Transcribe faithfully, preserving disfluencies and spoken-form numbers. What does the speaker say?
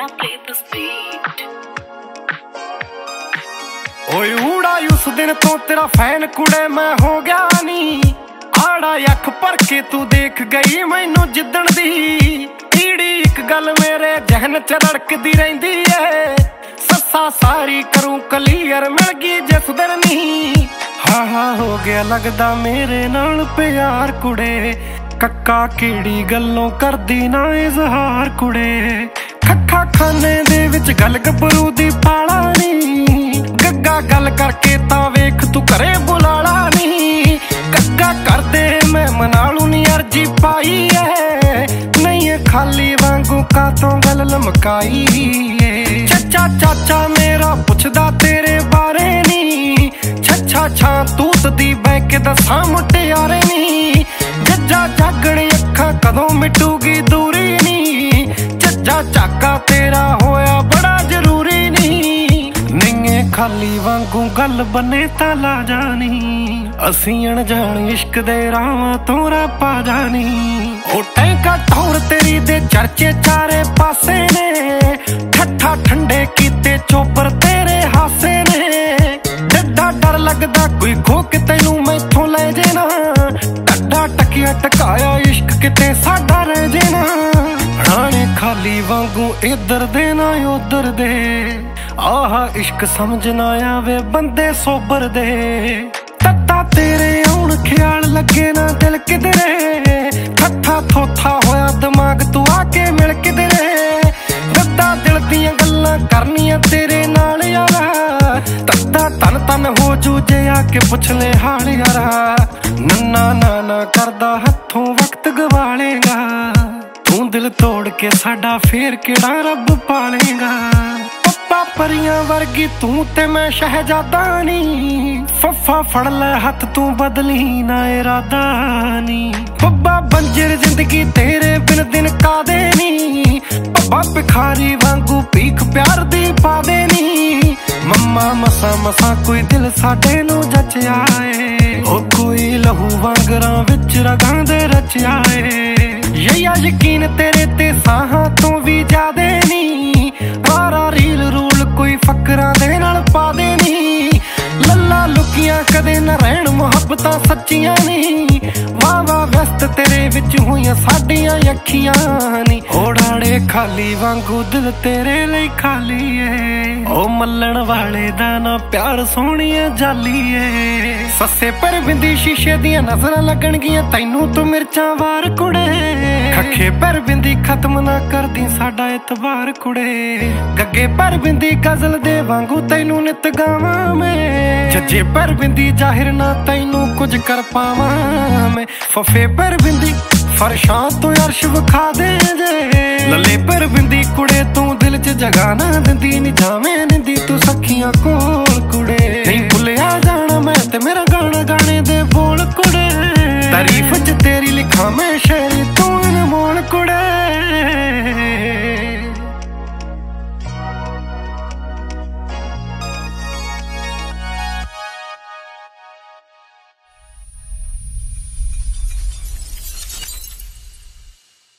play this beat. ਓਏ ਊੜਾ ਉਸ ਦਿਨ ਤੋਂ ਤੇਰਾ ਫੈਨ ਕੁੜੇ ਮੈਂ ਹੋ ਗਿਆ ਨੀ। ਆੜਾ ਅੱਖ ਭਰ ਕੇ ਤੂੰ ਦੇਖ ਗਈ ਮੈਨੂੰ ਜਿੱਦਣ ਦੀ। ਈੜੀ ਇੱਕ ਗੱਲ ਮੇਰੇ ਜਹਨ ਚ ਰੜਕਦੀ ਰਹਿੰਦੀ ਏ, ਸੱਸਾ ਸਾਰੀ ਕਰੂੰ ਕਲੀਅਰ ਮਿਲ ਗਈ ਜਿਸ ਦਿਨ ਨੀ। ਹਾਂ ਹਾਂ ਹੋ ਗਿਆ ਲੱਗਦਾ ਮੇਰੇ ਨਾਲ ਪਿਆਰ ਕੁੜੇ, ਕੱਕਾ ਕਿਹੜੀ ਗੱਲੋਂ ਕਰਦੀ ਨਾ ਇਜ਼ਹਾਰ ਕੁੜੇ। ਖੱਖਾ ਖਾਨੇ ਦੇ ਵਿੱਚ ਗੱਲ ਗੱਭਰੂ ਦੀ ਪਾਲਾ ਨੀ, ਗੱਗਾ ਗੱਲ ਕਰਕੇ ਤਾਂ ਵੇਖ ਤੂੰ ਘਰੇ ਬੁਲਾਲਾ ਨੀ। ਗੱਗਾ ਕਰਦੇ ਮੈਂ ਮਨਾਲੂ ਨੀ ਅਰਜੀ ਪਾਈ ਐ, ਨਹੀਂ ਇਹ ਖਾਲੀ ਵਾਂਗੂ ਕਾਤੋਂ ਗੱਲ ਲਮਕਾਈ ਏ। ਚੱਚਾ ਚਾਚਾ ਮੇਰਾ ਪੁੱਛਦਾ ਤੇਰੇ ਬਾਰੇ ਨੀ, ਛੱਛਾ ਛਾਂ ਤੂਤ ਦੀ ਬਹਿ ਕੇ ਦੱਸਾਂ ਮੁਟਿਆਰੇ ਨੀ। ਜੱਜਾ ਜਾਗਣ ਅੱਖਾਂ ਕਦੋਂ ਮਿਟੂਗੀ ਦੂਰੀ ਨੀ, ਜੱਜਾ ਝਾਕਾ ਤੇਰਾ ਹੋਇਆ ਬੜਾ ਜ਼ਰੂਰੀ ਨੀ। ਨਹੀਂ ਖਾਲੀ ਵਾਂਗੂ ਗੱਲ ਬਣੇ ਤਾਂ ਲਾ ਜਾਣੀ, ਅਸੀਂ ਅਣਜਾਣ ਇਸ਼ਕ ਦੇ ਰਾਵਾਂ ਤੋਂ ਰਾਪਾ ਜਾਣੀ। ਉਹ ਟੈਂਕਾ ਟੌਰ ਤੇਰੀ ਦੇ ਚਰਚੇ ਚਾਰੇ ਪਾਸੇ ਨੇ, ਠੱਠਾ ਠੰਡੇ ਕੀਤੇ ਚੋਪਰ ਤੇਰੇ ਹਾਸੇ ਨੇ। ਡੱਡਾ ਡਰ ਲੱਗਦਾ ਕੋਈ ਖੋ ਕੇ ਤੈਨੂੰ ਮੈਥੋਂ ਲੈ ਜੇ ਨਾ, ਡੱਡਾ ਟਕਿਆ ਟਕਾਇਆ ਇਸ਼ਕ ਕਿਤੇ ਸਾਡਾ ਰਹਿ ਜੇ ਨਾ। ਰਾਣੇ ਖਾਲੀ ਵਾਂਗੂ ਇੱਧਰ ਦੇ ਨਾ ਉੱਧਰ ਦੇ, ਆਹਾ ਇਸ਼ਕ ਸਮਝ ਨਾ ਆਵੇ ਬੰਦੇ ਸੋਬਰ ਦੇ। ਤੱਤਾ ਤੇਰੇ ਆਉਣ ਖਿਆਲ ਲੱਗੇ ਨਾ ਦਿਲ ਕਿਧਰੇ, ਠੱਠਾ ਥੋਥਾ ਹੋਇਆ ਦਿਮਾਗ ਤੂੰ ਆ ਕੇ ਮਿਲ ਕਿਧਰੇ। ਗੱਦਾ ਦਿਲ ਦੀਆਂ ਗੱਲਾਂ ਕਰਨੀਆਂ ਤੇਰੇ ਨਾਲ ਯਾਰਾ, ਤੱਤਾ ਤਨ ਤਨ ਹੋ ਜੂ ਜੇ ਆ ਕੇ ਪੁੱਛ ਲੈ ਹਾਲ ਯਾਰਾ। ਨੰਨਾ ਨਾਨਾ ਕਰਦਾ ਹੱਥੋਂ ਵਕਤ ਗਵਾਲੇਗਾ, ਤੂੰ ਦਿਲ ਤੋੜ ਕੇ ਸਾਡਾ ਫੇਰ ਕਿਹੜਾ ਰੱਬ ਪਾਲੇਗਾ। ਪੱਪਾ ਪਰੀਆਂ ਵਰਗੀ ਤੂੰ ਤੇ ਮੈਂ ਸ਼ਹਿਜ਼ਾਦਾ ਨੀ, ਫੱਫਾ ਫੜ ਲੈ ਹੱਥ ਤੂੰ ਬਦਲੀ ਨਾ ਇਰਾਦਾ ਨੀ। ਬੱਬਾ ਬੰਜਰ ਜ਼ਿੰਦਗੀ ਤੇਰੇ ਬਿਨ ਦਿਨ ਕਾਦੇ ਨੀ, ਬੱਬਾ ਭਿਖਾਰੀ ਵਾਂਗੂ ਭੀਖ ਪਿਆਰ ਦੀ ਪਾਦੇ ਨੀ। ਮੰਮਾ ਮਸਾ ਮਸਾ ਕੋਈ ਦਿਲ ਸਾਡੇ ਨੂੰ ਜਚਿਆ ਏ, ਉਹ ਕੋਈ ਲਹੂ ਵਾਂਗਰਾਂ ਵਿੱਚ ਰਗਾਂ ਦੇ ਰਚਿਆ ਏ। ਯਾ ਯਕੀਨ ਤੇਰੇ ਤੇ ਸਾਹਾਂ ਤੋਂ ਵੀ ਜ਼ਿਆਦੇ ਨੀ, ਵਾਰਾ ਰੀਲ ਰੂਲ ਕੋਈ ਫਕਰਾਂ ਦੇ ਨਾਲ ਪਾਦੇ ਨੀ। ਲੱਲਾ ਲੁਕੀਆਂ ਕਦੇ ਨਾ ਰਹਿਣ ਮੁਹੱਬਤਾਂ ਸੱਚੀਆਂ ਨੀ, ਵਾਹ ਵਾਹ ਵਿਅਸਤ ਤੇਰੇ ਵਿੱਚ ਹੋਈਆਂ ਸਾਡੀਆਂ ਅੱਖੀਆਂ ਨੀ। ਓੜਾੜੇ ਖਾਲੀ ਵਾਂਗੂ ਦਿਲ ਤੇਰੇ ਲਈ ਖਾਲੀ ਏ, ਉਹ ਮੱਲਣ ਵਾਲੇ ਦਾ ਨਾ ਪਿਆਰ ਸੋਹਣੀਏ ਜਾਲੀ ਏ। ਸੱਸੇ ਪਰ ਬਿੰਦੀ ਸ਼ੀਸ਼ੇ ਦੀਆਂ ਨਜ਼ਰਾਂ ਲੱਗਣਗੀਆਂ ਤੈਨੂੰ ਤੂੰ ਮਿਰਚਾਂ ਵਾਰ ਕੁੜੇ। ਖੱਖੇ ਪਰ ਬਿੰਦੀ ਖਤਮ ਨਾ ਕਰਦੀ ਸਾਡਾ ਇਤਬਾਰ ਕੁੜੇ, ਗੱਗੇ ਪਰ ਬਿੰਦੀ ਗਜ਼ਲ ਦੇ ਵਾਂਗੂ ਤੈਨੂੰ ਨਿਤ ਗਾਵਾਂ ਮੈਂ। ਜੱਜੇ ਪਰ ਬਿੰਦੀ ਜ਼ਾਹਿਰ ਨਾ ਤੈਨੂੰ ਕੁਝ ਕਰ ਪਾਵਾਂ ਮੈਂ। ਫਫੇ ਪਰ ਬਿੰਦੀ ਫਰਸ਼ਾਂ ਤੋਂ ਅਰਸ਼ ਵਿਖਾ ਦੇ ਜੇ, ਲੱਲੇ ਪਰ ਬਿੰਦੀ ਕੁੜੇ ਤੂੰ ਦਿਲ ਚ ਜਗਾ ਨਾ ਦਿੰਦੀ ਨੀ ਜਾਵੇਂ ਨਿੰਦੀ ਤੂੰ ਸਖੀਆਂ ਕੋਲ ਕੁੜੇ। ਨਹੀਂ ਭੁੱਲਿਆ ਜਾਣਾ ਮੈਂ ਤੇ ਮੇਰਾ ਗਾਣਾ ਗਾਣੇ ਦੇ ਬੋਲ ਕੁੜੇ, ਤਾਰੀਫ ਚ ਤੇਰੀ ਲਿਖਾਂ ਮੈਂ ਸ਼ਾਇਰੀ ਤੂੰ ਅਨਮੋਲ ਕੁੜੇ।